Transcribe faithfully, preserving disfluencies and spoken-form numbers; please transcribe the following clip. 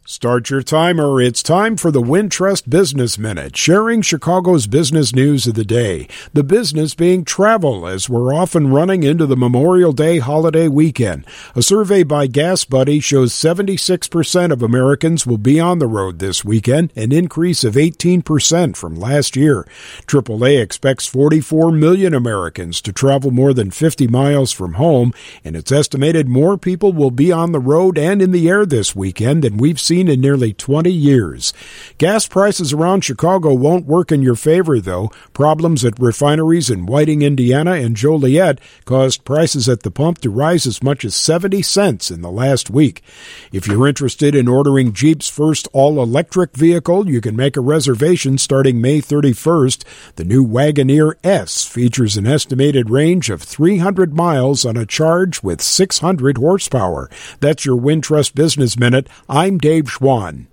Start your timer. It's time for the Wintrust Business Minute, sharing Chicago's business news of the day. The business being travel, as we're often running into the Memorial Day holiday weekend. A survey by Gas Buddy shows seventy-six percent of Americans will be on the road this weekend, an increase of eighteen percent from last year. triple A expects forty-four million Americans to travel more than fifty miles from home, and it's estimated more people will be on the road and in the air this weekend than we've seen in nearly twenty years. Gas prices around Chicago won't work in your favor, though. Problems at refineries in Whiting, Indiana and Joliet caused prices at the pump to rise as much as seventy cents in the last week. If you're interested in ordering Jeep's first all-electric vehicle, you can make a reservation starting May thirty-first. The new Wagoneer S features an estimated range of three hundred miles on a charge with six hundred horsepower. That's your Wintrust Business Minute. I'm Dave Schwann.